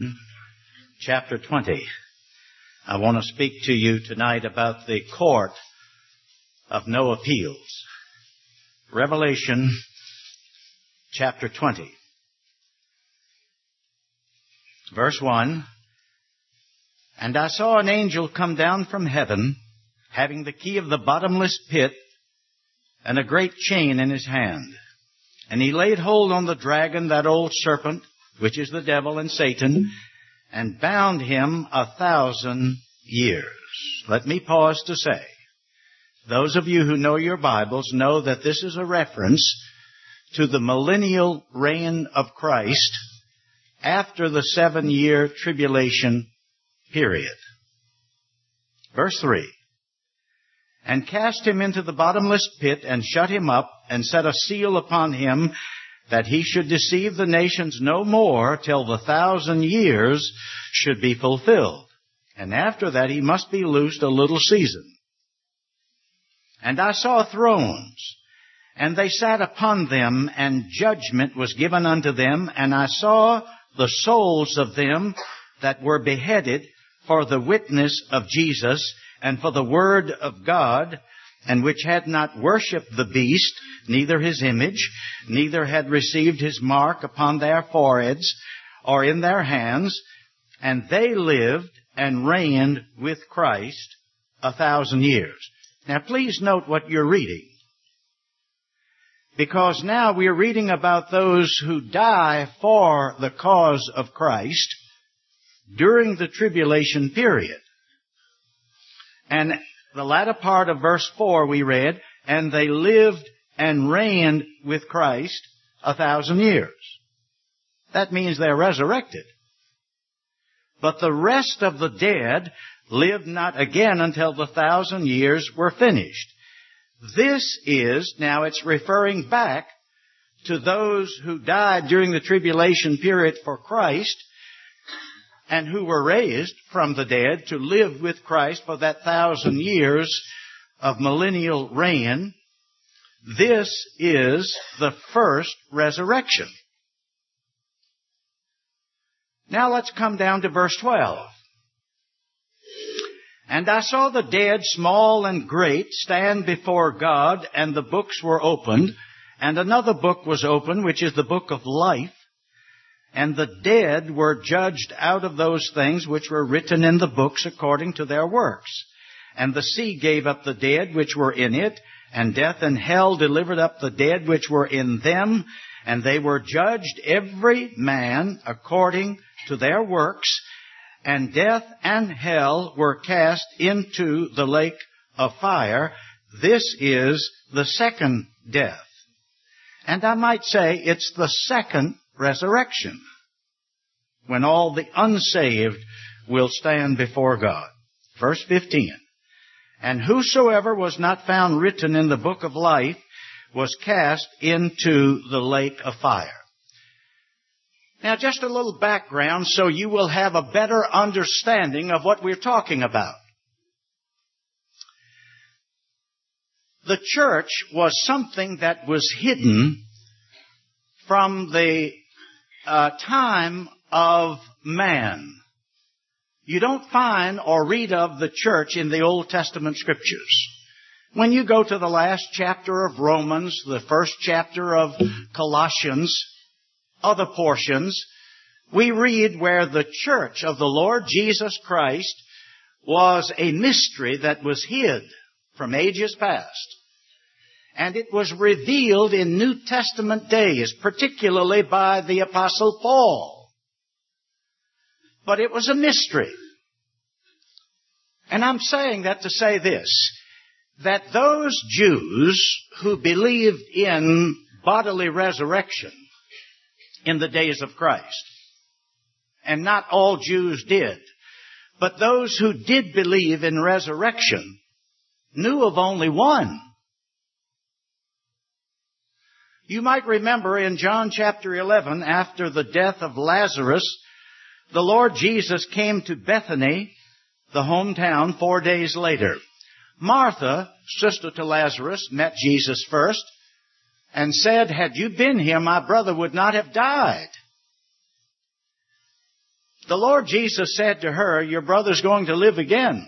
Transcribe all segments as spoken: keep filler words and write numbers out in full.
chapter twenty. I want to speak to you tonight about the court of no appeals. Revelation chapter twenty. Verse one. And I saw an angel come down from heaven, having the key of the bottomless pit and a great chain in his hand. And he laid hold on the dragon, that old serpent, which is the devil and Satan, and bound him a thousand years. Let me pause to say, those of you who know your Bibles know that this is a reference to the millennial reign of Christ after the seven-year tribulation period. Verse three. And cast him into the bottomless pit, and shut him up, and set a seal upon him, that he should deceive the nations no more, till the thousand years should be fulfilled. And after that he must be loosed a little season. And I saw thrones, and they sat upon them, and judgment was given unto them. And I saw the souls of them that were beheaded for the witness of Jesus, and for the word of God, and which had not worshipped the beast, neither his image, neither had received his mark upon their foreheads or in their hands, and they lived and reigned with Christ a thousand years. Now please note what you're reading, because now we're reading about those who die for the cause of Christ during the tribulation period. And the latter part of verse four we read, and they lived and reigned with Christ a thousand years. That means they're resurrected. But the rest of the dead lived not again until the thousand years were finished. This is, now it's referring back to those who died during the tribulation period for Christ, and who were raised from the dead to live with Christ for that thousand years of millennial reign. This is the first resurrection. Now let's come down to verse twelve. And I saw the dead, small and great, stand before God, and the books were opened, and another book was opened, which is the book of life. And the dead were judged out of those things which were written in the books according to their works. And the sea gave up the dead which were in it, and death and hell delivered up the dead which were in them, and they were judged every man according to their works, and death and hell were cast into the lake of fire. This is the second death. And I might say it's the second resurrection, when all the unsaved will stand before God. Verse fifteen. And whosoever was not found written in the book of life was cast into the lake of fire. Now just a little background so you will have a better understanding of what we're talking about. The church was something that was hidden from the uh, time of man. You don't find or read of the church in the Old Testament scriptures. When you go to the last chapter of Romans, the first chapter of Colossians, other portions, we read where the church of the Lord Jesus Christ was a mystery that was hid from ages past. And it was revealed in New Testament days, particularly by the Apostle Paul. But it was a mystery. And I'm saying that to say this, that those Jews who believed in bodily resurrection in the days of Christ, and not all Jews did, but those who did believe in resurrection knew of only one. You might remember in John chapter eleven, after the death of Lazarus, the Lord Jesus came to Bethany, the hometown, four days later. Martha, sister to Lazarus, met Jesus first and said, "Had you been here, my brother would not have died." The Lord Jesus said to her, your brother's going to live again.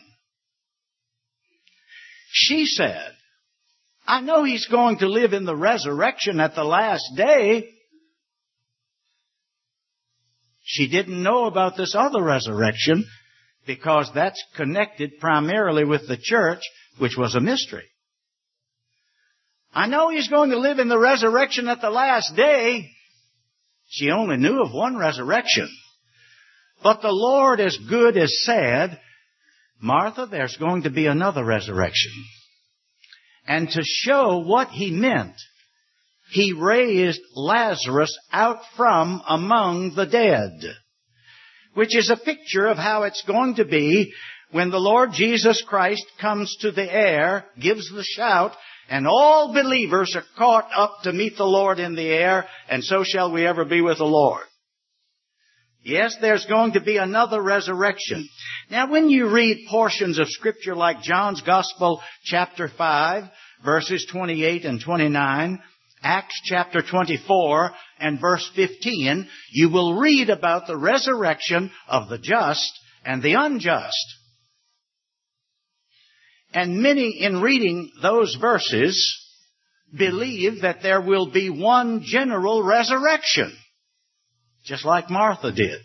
She said, I know he's going to live in the resurrection at the last day. She didn't know about this other resurrection because that's connected primarily with the church, which was a mystery. I know he's going to live in the resurrection at the last day. She only knew of one resurrection. But the Lord as good as said, Martha, there's going to be another resurrection. And to show what he meant, he raised Lazarus out from among the dead, which is a picture of how it's going to be when the Lord Jesus Christ comes to the air, gives the shout, and all believers are caught up to meet the Lord in the air, and so shall we ever be with the Lord. Yes, there's going to be another resurrection. Now, when you read portions of Scripture like John's Gospel, chapter five, verses twenty-eight and twenty-nine, Acts chapter twenty-four and verse fifteen, you will read about the resurrection of the just and the unjust. And many, in reading those verses, believe that there will be one general resurrection, just like Martha did.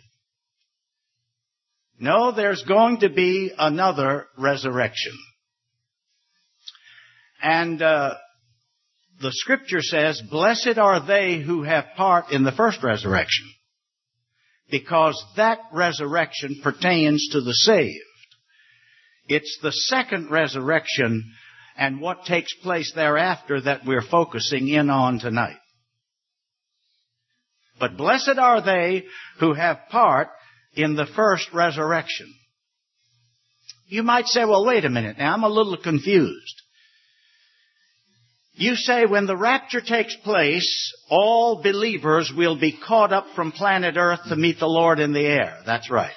No, there's going to be another resurrection. And uh, the Scripture says, blessed are they who have part in the first resurrection, because that resurrection pertains to the saved. It's the second resurrection and what takes place thereafter that we're focusing in on tonight. But blessed are they who have part in the first resurrection. You might say, well, wait a minute. Now, I'm a little confused. You say when the rapture takes place, all believers will be caught up from planet Earth to meet the Lord in the air. That's right.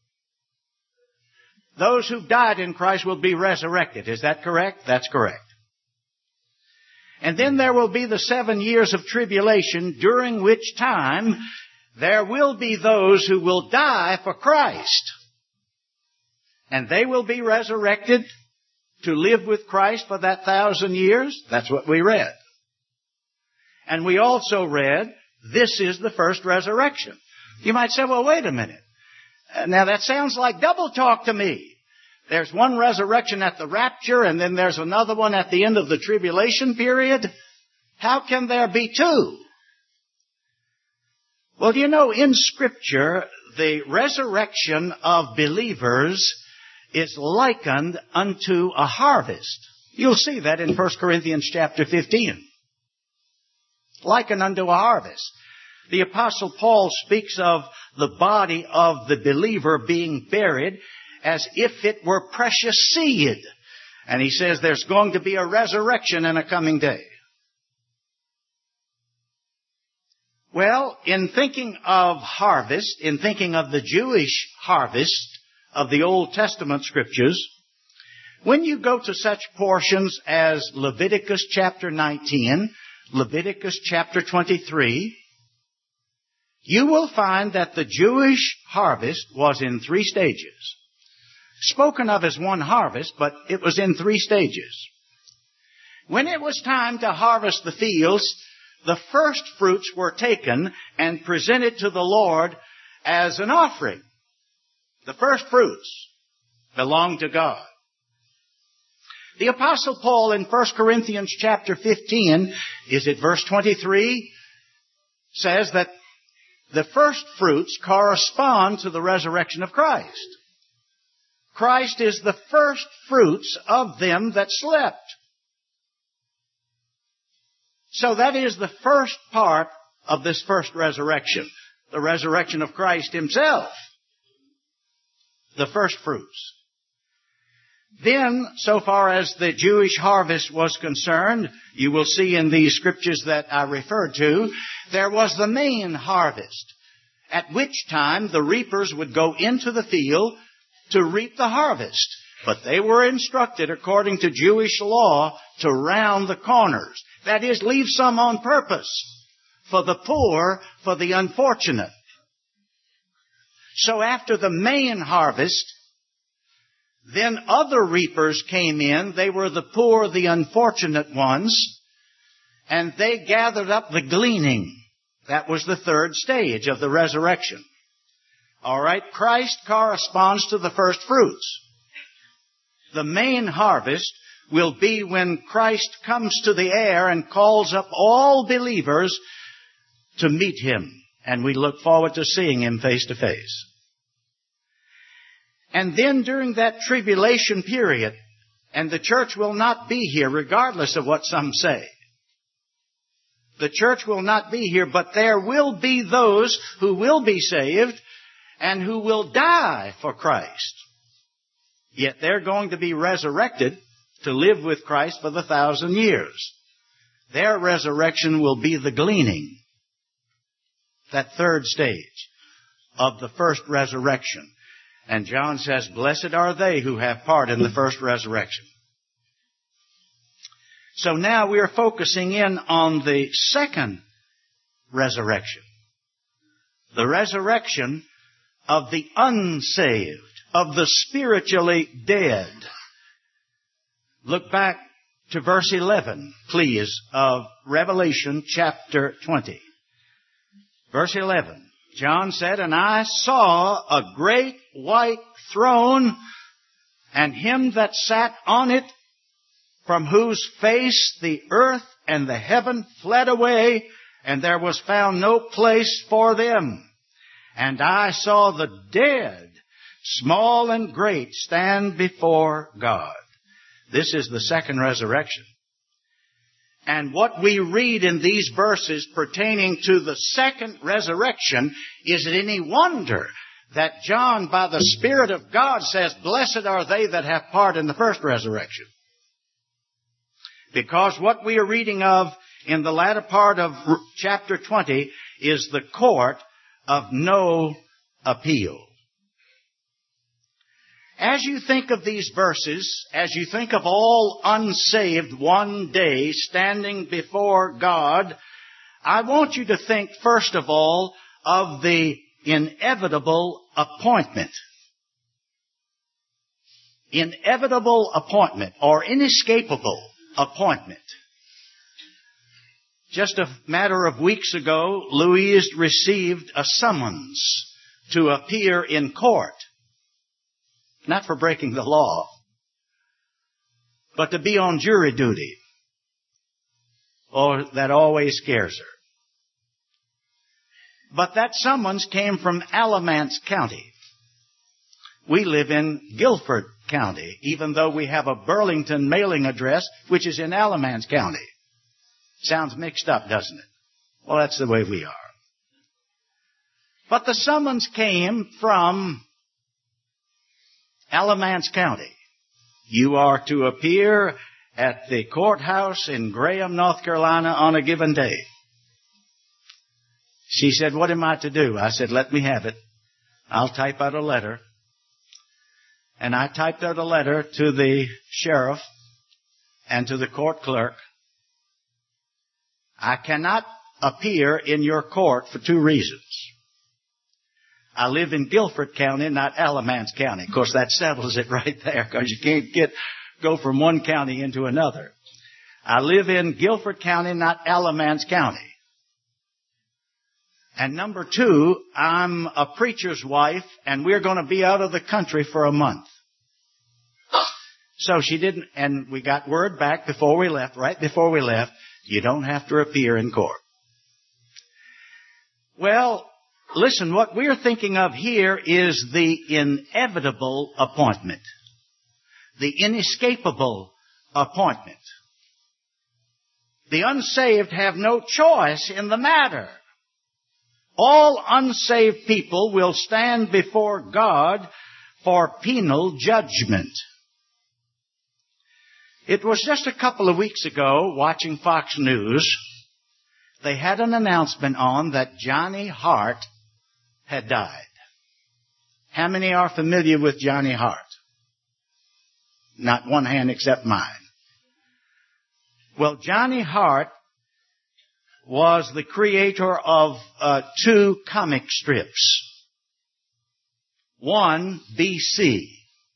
Those who've died in Christ will be resurrected. Is that correct? That's correct. And then there will be the seven years of tribulation, during which time there will be those who will die for Christ. And they will be resurrected to live with Christ for that thousand years. That's what we read. And we also read, this is the first resurrection. You might say, well, wait a minute. Now that sounds like double talk to me. There's one resurrection at the rapture, and then there's another one at the end of the tribulation period. How can there be two? Well, you know, in Scripture, the resurrection of believers is likened unto a harvest. You'll see that in First Corinthians chapter fifteen. Likened unto a harvest. The Apostle Paul speaks of the body of the believer being buried as if it were precious seed. And he says there's going to be a resurrection in a coming day. Well, in thinking of harvest, in thinking of the Jewish harvest of the Old Testament Scriptures, when you go to such portions as Leviticus chapter nineteen, Leviticus chapter twenty-three, you will find that the Jewish harvest was in three stages. Spoken of as one harvest, but it was in three stages. When it was time to harvest the fields, the first fruits were taken and presented to the Lord as an offering. The first fruits belonged to God. The Apostle Paul in First Corinthians chapter fifteen, is it verse twenty-three, says that the first fruits correspond to the resurrection of Christ. Christ is the first fruits of them that slept. So that is the first part of this first resurrection. The resurrection of Christ Himself. The first fruits. Then, so far as the Jewish harvest was concerned, you will see in these scriptures that I referred to, there was the main harvest, at which time the reapers would go into the field to reap the harvest. But they were instructed, according to Jewish law, to round the corners. That is, leave some on purpose for the poor, for the unfortunate. So after the main harvest, then other reapers came in. They were the poor, the unfortunate ones, and they gathered up the gleaning. That was the third stage of the resurrection. All right, Christ corresponds to the first fruits. The main harvest will be when Christ comes to the air and calls up all believers to meet Him. And we look forward to seeing Him face to face. And then during that tribulation period, and the church will not be here regardless of what some say. The church will not be here, but there will be those who will be saved and who will die for Christ. Yet they're going to be resurrected to live with Christ for the thousand years. Their resurrection will be the gleaning. That third stage of the first resurrection. And John says, blessed are they who have part in the first resurrection. So now we are focusing in on the second resurrection. The resurrection of the unsaved, of the spiritually dead. Look back to verse eleven, please, of Revelation chapter twenty. Verse eleven. John said, and I saw a great white throne, and Him that sat on it, from whose face the earth and the heaven fled away, and there was found no place for them. And I saw the dead, small and great, stand before God. This is the second resurrection. And what we read in these verses pertaining to the second resurrection, is it any wonder that John, by the Spirit of God, says, blessed are they that have part in the first resurrection? Because what we are reading of in the latter part of chapter twenty is the court of no appeal. As you think of these verses, as you think of all unsaved one day standing before God, I want you to think first of all of the inevitable appointment. Inevitable appointment, or inescapable appointment. Just a matter of weeks ago, Louise received a summons to appear in court. Not for breaking the law, but to be on jury duty. Oh, that always scares her. But that summons came from Alamance County. We live in Guilford County, even though we have a Burlington mailing address, which is in Alamance County. Sounds mixed up, doesn't it? Well, that's the way we are. But the summons came from Alamance County. You are to appear at the courthouse in Graham, North Carolina on a given day. She said, what am I to do? I said, let me have it. I'll type out a letter. And I typed out a letter to the sheriff and to the court clerk. I cannot appear in your court for two reasons. I live in Guilford County, not Alamance County. Of course, that settles it right there, because you can't get go from one county into another. I live in Guilford County, not Alamance County. And number two, I'm a preacher's wife, and we're going to be out of the country for a month. So she didn't, and we got word back before we left, right before we left, you don't have to appear in court. Well, listen, what we're thinking of here is the inevitable appointment. The inescapable appointment. The unsaved have no choice in the matter. All unsaved people will stand before God for penal judgment. It was just a couple of weeks ago, watching Fox News, they had an announcement on that Johnny Hart had died. How many are familiar with Johnny Hart? Not one hand except mine. Well, Johnny Hart was the creator of uh, two comic strips. one B C,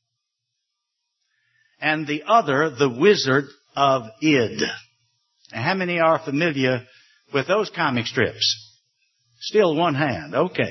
and the other the Wizard of Id. How many are familiar with those comic strips? Still one hand. Okay.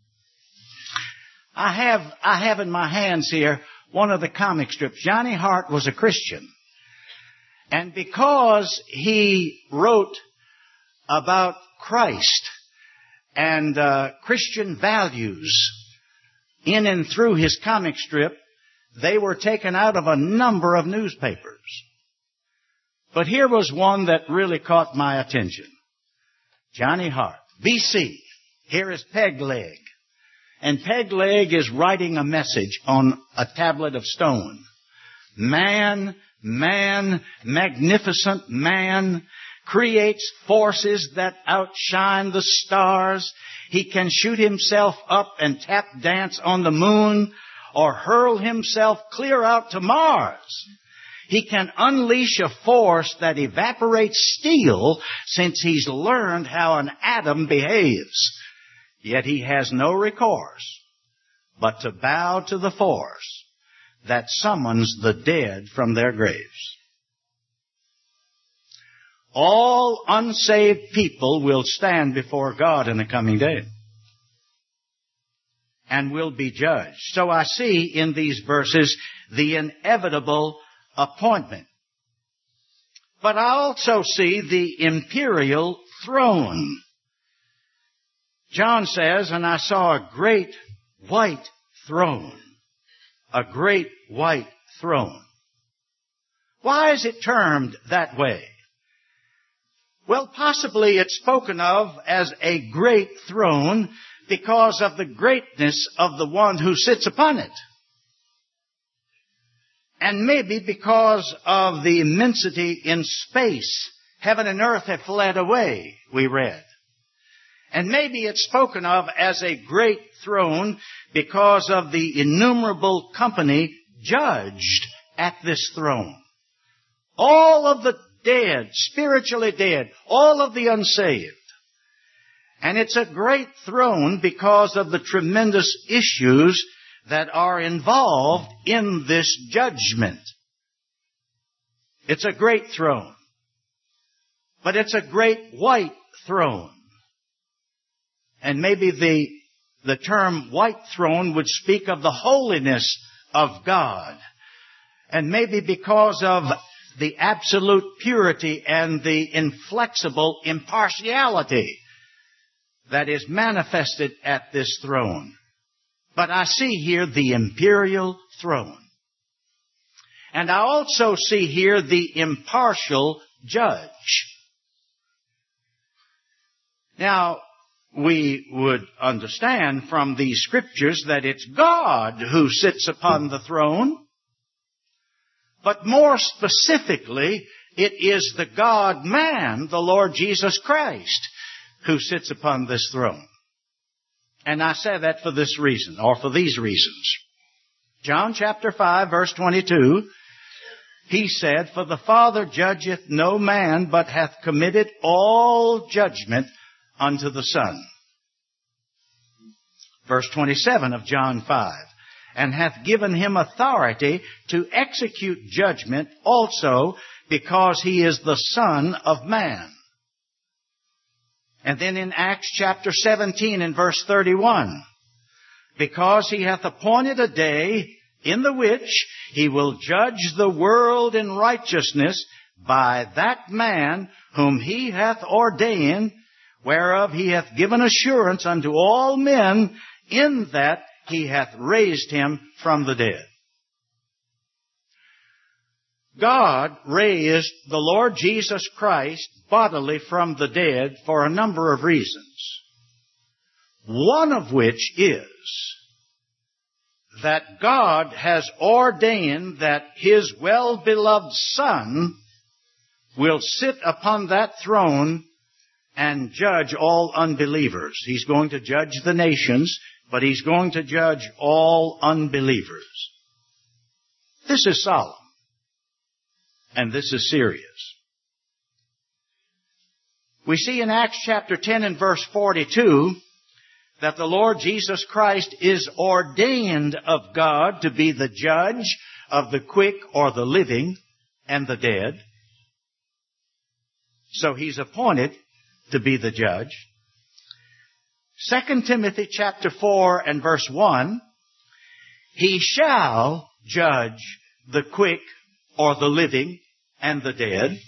I have, I have in my hands here one of the comic strips. Johnny Hart was a Christian. And because he wrote about Christ and uh, Christian values in and through his comic strip, they were taken out of a number of newspapers. But here was one that really caught my attention. Johnny Hart, B C. Here is Pegleg. And Pegleg is writing a message on a tablet of stone. Man, man, magnificent man, creates forces that outshine the stars. He can shoot himself up and tap dance on the moon or hurl himself clear out to Mars. He can unleash a force that evaporates steel since he's learned how an atom behaves. Yet he has no recourse but to bow to the force that summons the dead from their graves. All unsaved people will stand before God in the coming day and will be judged. So I see in these verses the inevitable appointment. But I also see the imperial throne. John says, and I saw a great white throne. A great white throne. Why is it termed that way? Well, possibly it's spoken of as a great throne because of the greatness of the one who sits upon it. And maybe because of the immensity in space. Heaven and earth have fled away, we read. And maybe it's spoken of as a great throne because of the innumerable company judged at this throne. All of the dead, spiritually dead, all of the unsaved. And it's a great throne because of the tremendous issues that are involved in this judgment. It's a great throne. But it's a great white throne. And maybe the, the term white throne would speak of the holiness of God. And maybe because of the absolute purity and the inflexible impartiality that is manifested at this throne. But I see here the imperial throne. And I also see here the impartial judge. Now, we would understand from these scriptures that it's God who sits upon the throne. But more specifically, it is the God-man, the Lord Jesus Christ, who sits upon this throne. And I say that for this reason, or for these reasons. John chapter five, verse twenty-two, he said, "For the Father judgeth no man, but hath committed all judgment unto the Son." Verse twenty-seven of John five, "And hath given him authority to execute judgment also, because he is the Son of Man." And then in Acts chapter seventeen and verse thirty-one, "Because he hath appointed a day in the which he will judge the world in righteousness by that man whom he hath ordained, whereof he hath given assurance unto all men, in that he hath raised him from the dead." God raised the Lord Jesus Christ bodily from the dead for a number of reasons. One of which is that God has ordained that His well-beloved Son will sit upon that throne and judge all unbelievers. He's going to judge the nations, but He's going to judge all unbelievers. This is solemn. And this is serious. We see in Acts chapter ten and verse forty-two that the Lord Jesus Christ is ordained of God to be the judge of the quick or the living and the dead. So He's appointed to be the judge. Second Timothy chapter four and verse one, He shall judge the quick or the living and the dead.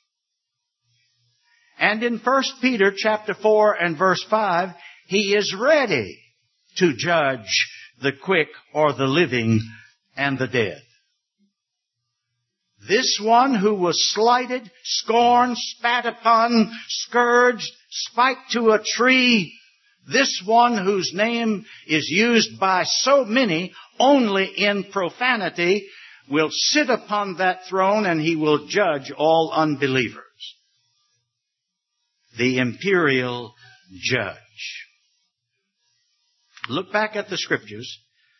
And in First Peter chapter four and verse five, He is ready to judge the quick or the living and the dead. This one who was slighted, scorned, spat upon, scourged, spiked to a tree, this one whose name is used by so many only in profanity, will sit upon that throne and He will judge all unbelievers. The imperial judge. Look back at the Scriptures.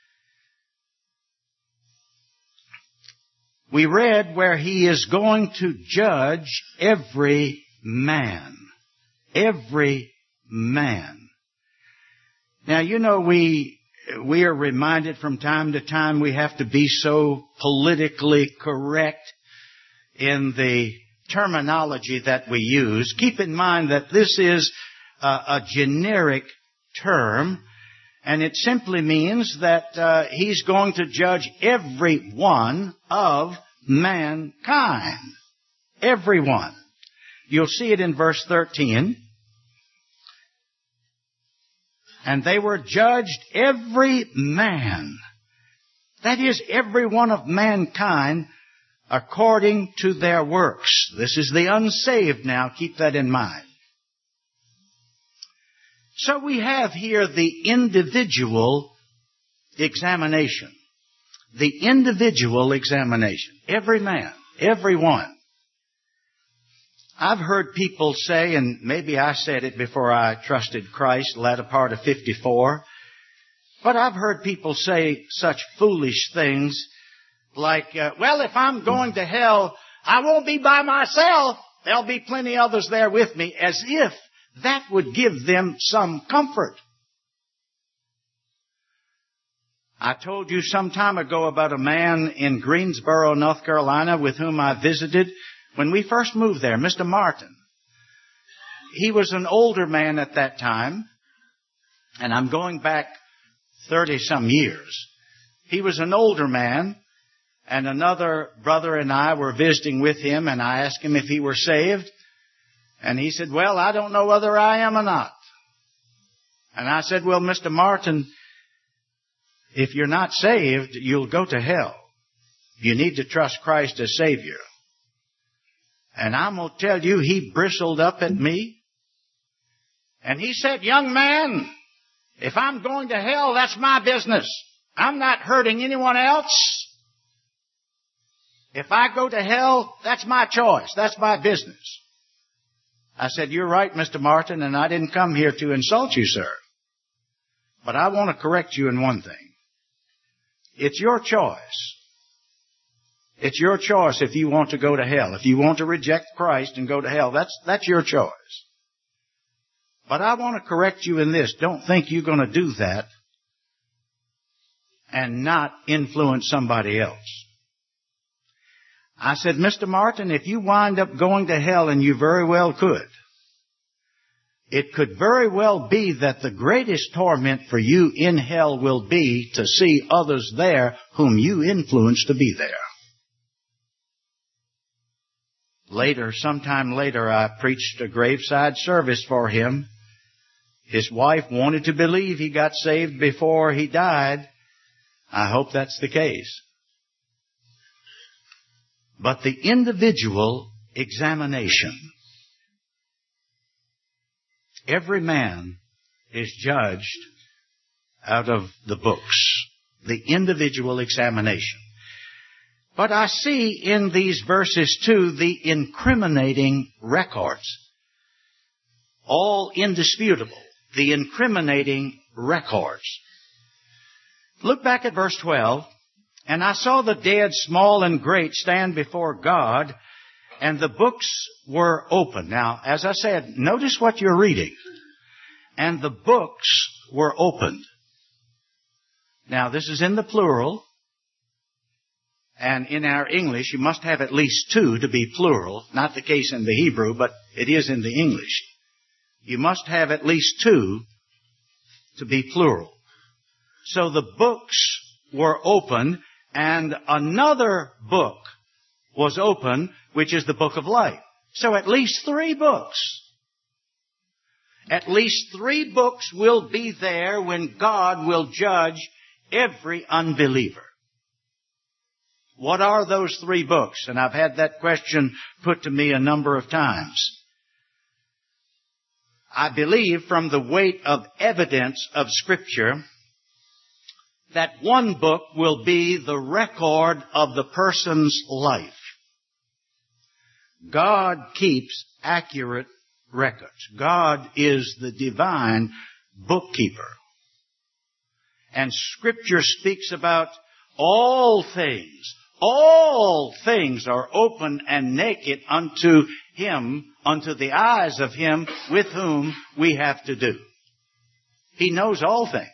We read where He is going to judge every man. Every man. Now, you know, we we are reminded from time to time we have to be so politically correct in the terminology that we use. Keep in mind that this is a, a generic term, and it simply means that uh, He's going to judge every one of mankind. Everyone. You'll see it in verse thirteen. And they were judged every man, that is, every one of mankind, according to their works. This is the unsaved now. Keep that in mind. So we have here the individual examination. The individual examination. Every man. Every one. I've heard people say, and maybe I said it before I trusted Christ, latter part of fifty-four, but I've heard people say such foolish things like, uh, well, if I'm going to hell, I won't be by myself. There'll be plenty others there with me, as if that would give them some comfort. I told you some time ago about a man in Greensboro, North Carolina, with whom I visited when we first moved there, Mister Martin. He was an older man at that time, and I'm going back thirty-some years. He was an older man, and another brother and I were visiting with him, and I asked him if he were saved, and he said, well, I don't know whether I am or not. And I said, well, Mister Martin, if you're not saved, you'll go to hell. You need to trust Christ as Savior. And I'm going to tell you, he bristled up at me. And he said, young man, if I'm going to hell, that's my business. I'm not hurting anyone else. If I go to hell, that's my choice. That's my business. I said, you're right, Mister Martin, and I didn't come here to insult you, sir. But I want to correct you in one thing. It's your choice. It's your choice if you want to go to hell. If you want to reject Christ and go to hell, that's, that's your choice. But I want to correct you in this. Don't think you're going to do that and not influence somebody else. I said, Mister Martin, if you wind up going to hell, and you very well could, it could very well be that the greatest torment for you in hell will be to see others there whom you influenced to be there. Later, sometime later, I preached a graveside service for him. His wife wanted to believe he got saved before he died. I hope that's the case. But the individual examination. Every man is judged out of the books. The individual examination. But I see in these verses too the incriminating records. All indisputable. The incriminating records. Look back at verse twelve. And I saw the dead, small and great, stand before God, and the books were open. Now, as I said, notice what you're reading. And the books were opened. Now, this is in the plural. And in our English, you must have at least two to be plural. Not the case in the Hebrew, but it is in the English. You must have at least two to be plural. So the books were opened, and another book was opened, which is the book of life. So at least three books. At least three books will be there when God will judge every unbeliever. What are those three books? And I've had that question put to me a number of times. I believe from the weight of evidence of Scripture that one book will be the record of the person's life. God keeps accurate records. God is the divine bookkeeper. And Scripture speaks about all things. All things are open and naked unto Him, unto the eyes of Him with whom we have to do. He knows all things.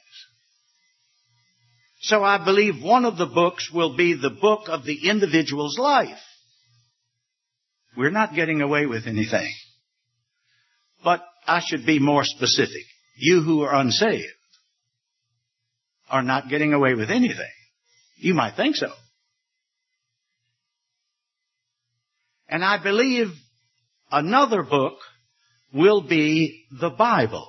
So I believe one of the books will be the book of the individual's life. We're not getting away with anything. But I should be more specific. You who are unsaved are not getting away with anything. You might think so. And I believe another book will be the Bible.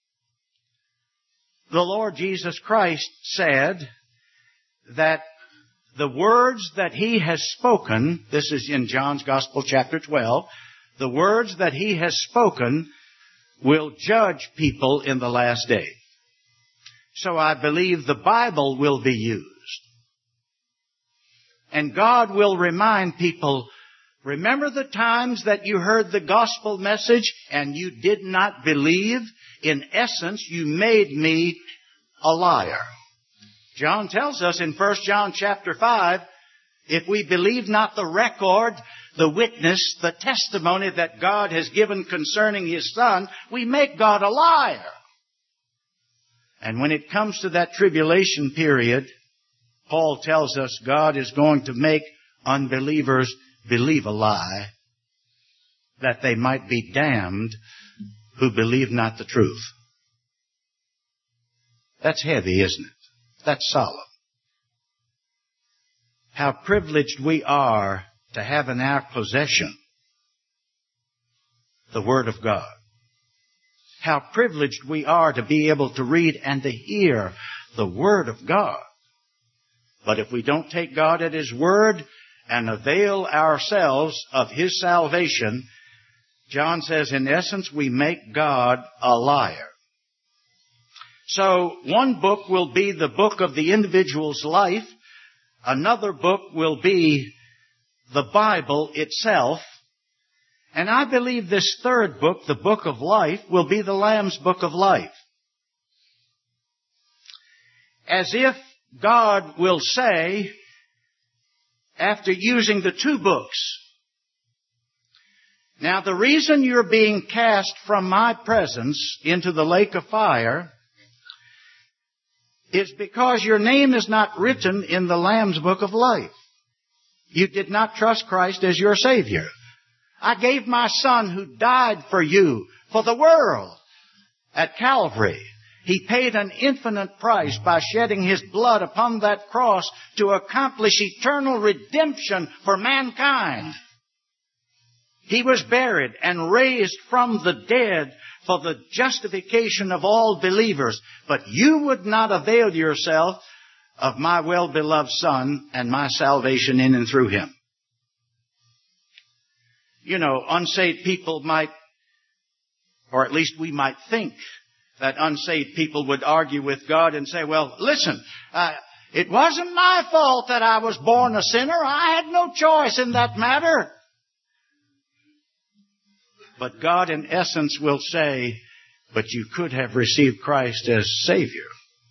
The Lord Jesus Christ said that the words that He has spoken, this is in John's Gospel chapter twelve, the words that He has spoken will judge people in the last day. So I believe the Bible will be used. And God will remind people, remember the times that you heard the gospel message and you did not believe? In essence, you made me a liar. John tells us in First John chapter five, if we believe not the record, the witness, the testimony that God has given concerning His Son, we make God a liar. And when it comes to that tribulation period, Paul tells us God is going to make unbelievers believe a lie, that they might be damned who believe not the truth. That's heavy, isn't it? That's solemn. How privileged we are to have in our possession the Word of God. How privileged we are to be able to read and to hear the Word of God. But if we don't take God at His Word and avail ourselves of His salvation, John says, in essence, we make God a liar. So one book will be the book of the individual's life. Another book will be the Bible itself. And I believe this third book, the book of life, will be the Lamb's book of life. As if God will say, after using the two books, now the reason you're being cast from my presence into the lake of fire is because your name is not written in the Lamb's book of life. You did not trust Christ as your Savior. I gave my Son who died for you, for the world, at Calvary. He paid an infinite price by shedding His blood upon that cross to accomplish eternal redemption for mankind. He was buried and raised from the dead for the justification of all believers. But you would not avail yourself of my well-beloved Son and my salvation in and through Him. You know, unsaved people might, or at least we might think, that unsaved people would argue with God and say, well, listen, uh, it wasn't my fault that I was born a sinner. I had no choice in that matter. But God, in essence, will say, but you could have received Christ as Savior.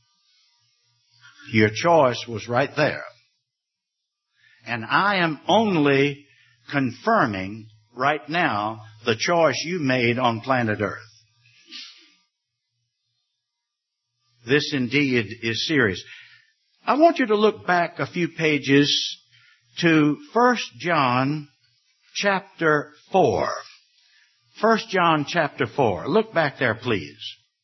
Your choice was right there. And I am only confirming right now the choice you made on planet Earth. This indeed is serious. I want you to look back a few pages to First John chapter four. First John chapter four. Look back there, please.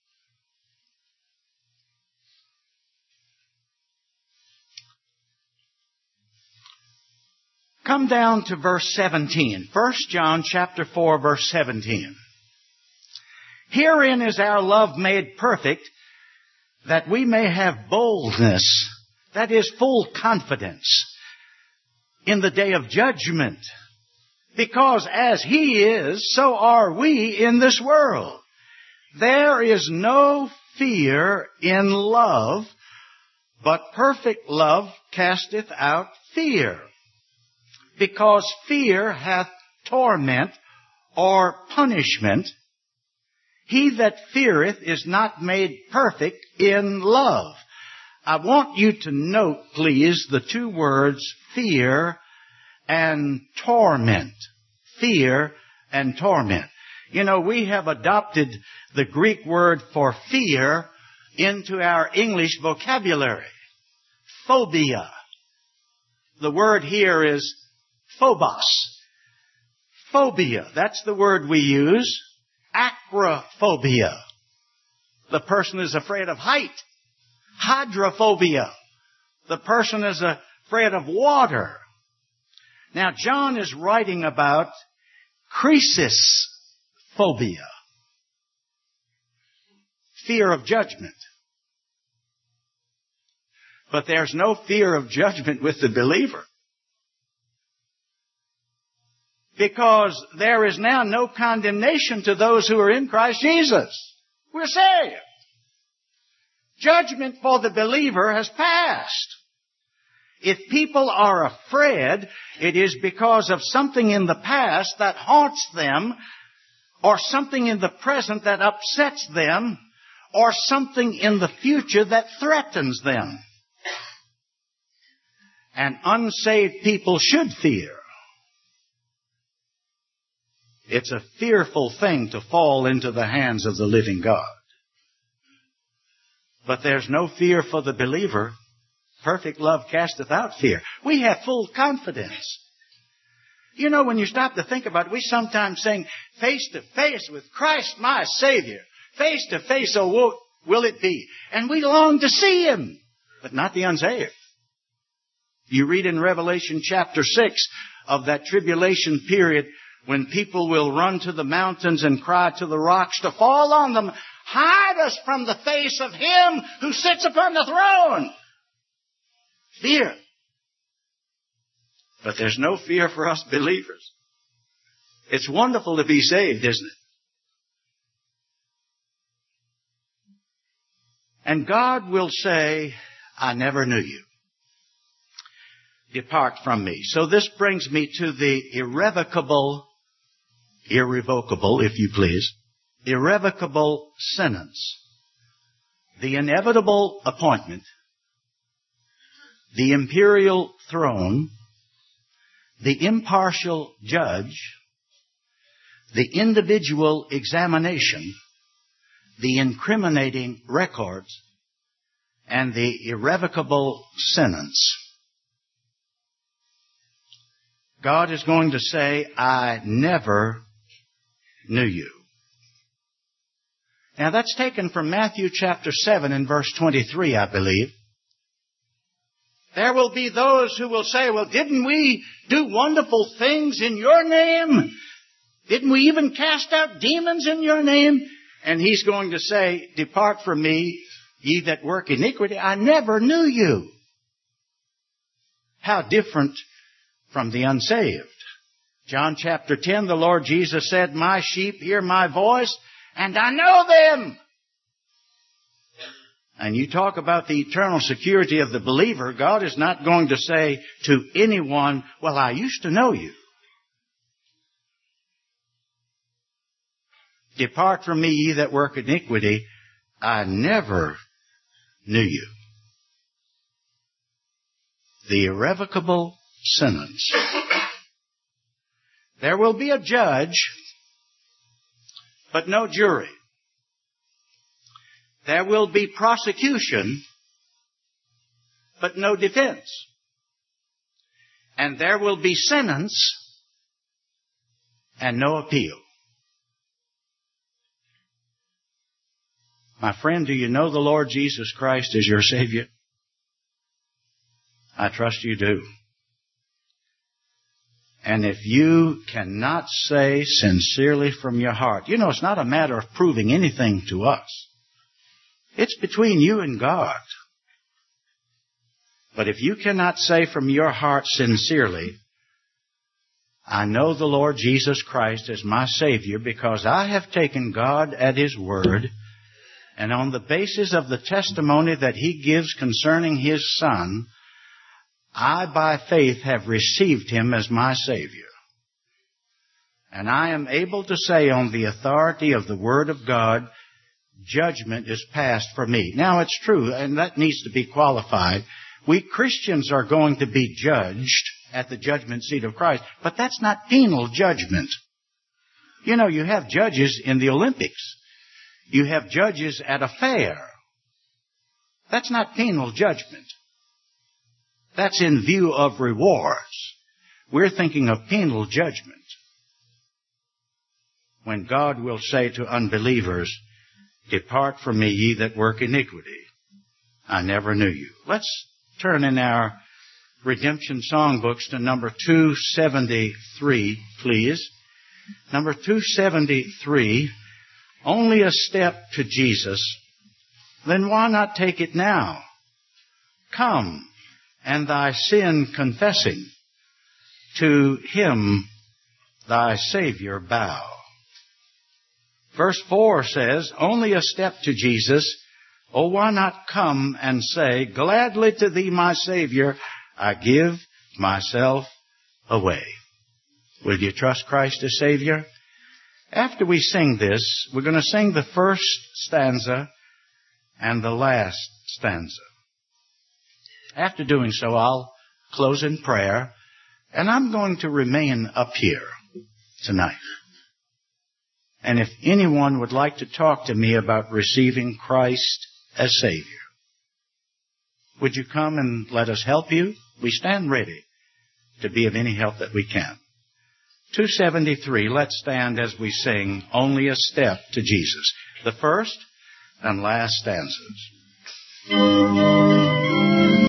Come down to verse seventeen. First John chapter four, verse seventeen. Herein is our love made perfect, that we may have boldness, that is, full confidence, in the day of judgment. Because as He is, so are we in this world. There is no fear in love, but perfect love casteth out fear. Because fear hath torment or punishment. He that feareth is not made perfect in love. I want you to note, please, the two words fear and torment. Fear and torment. You know, we have adopted the Greek word for fear into our English vocabulary. Phobia. The word here is phobos. Phobia. That's the word we use. Acrophobia. The person is afraid of height. Hydrophobia. The person is afraid of water. Now, John is writing about chrysisphobia. Fear of judgment. But there's no fear of judgment with the believer. Because there is now no condemnation to those who are in Christ Jesus. We're saved. Judgment for the believer has passed. If people are afraid, it is because of something in the past that haunts them, or something in the present that upsets them, or something in the future that threatens them. And unsaved people should fear. It's a fearful thing to fall into the hands of the living God. But there's no fear for the believer. Perfect love casteth out fear. We have full confidence. You know, when you stop to think about it, we sometimes sing, face to face with Christ my Savior. Face to face, oh, will, will it be? And we long to see Him, but not the unsaved. You read in Revelation chapter six of that tribulation period when people will run to the mountains and cry to the rocks to fall on them, hide us from the face of Him who sits upon the throne. Fear. But there's no fear for us believers. It's wonderful to be saved, isn't it? And God will say, I never knew you. Depart from me. So this brings me to the irrevocable, irrevocable, if you please, irrevocable sentence. The inevitable appointment, the imperial throne, the impartial judge, the individual examination, the incriminating records, and the irrevocable sentence. God is going to say, I never knew you. Now that's taken from Matthew chapter seven and verse twenty-three, I believe. There will be those who will say, well, didn't we do wonderful things in your name? Didn't we even cast out demons in your name? And He's going to say, depart from me, ye that work iniquity. I never knew you. How different from the unsaved. John chapter ten, the Lord Jesus said, my sheep hear my voice, and I know them. And you talk about the eternal security of the believer, God is not going to say to anyone, well, I used to know you. Depart from me, ye that work iniquity. I never knew you. The irrevocable sentence. There will be a judge, but no jury. There will be prosecution, but no defense. And there will be sentence and no appeal. My friend, do you know the Lord Jesus Christ as your Savior? I trust you do. And if you cannot say sincerely from your heart, you know, it's not a matter of proving anything to us. It's between you and God. But if you cannot say from your heart sincerely, I know the Lord Jesus Christ as my Savior because I have taken God at His word, and on the basis of the testimony that He gives concerning His Son, I by faith have received Him as my Savior. And I am able to say on the authority of the Word of God, judgment is passed for me. Now it's true, and that needs to be qualified. We Christians are going to be judged at the judgment seat of Christ, but that's not penal judgment. You know, you have judges in the Olympics. You have judges at a fair. That's not penal judgment. That's in view of rewards. We're thinking of penal judgment. When God will say to unbelievers, depart from me, ye that work iniquity. I never knew you. Let's turn in our redemption songbooks to number two seventy-three, please. Number two seventy-three, only a step to Jesus. Then why not take it now? Come, and thy sin confessing, to Him thy Savior bow. Verse four says, only a step to Jesus. Oh, why not come and say, gladly to Thee, my Savior, I give myself away. Will you trust Christ as Savior? After we sing this, we're going to sing the first stanza and the last stanza. After doing so, I'll close in prayer, and I'm going to remain up here tonight. And if anyone would like to talk to me about receiving Christ as Savior, would you come and let us help you? We stand ready to be of any help that we can. two seventy-three, let's stand as we sing Only a Step to Jesus. The first and last stanzas.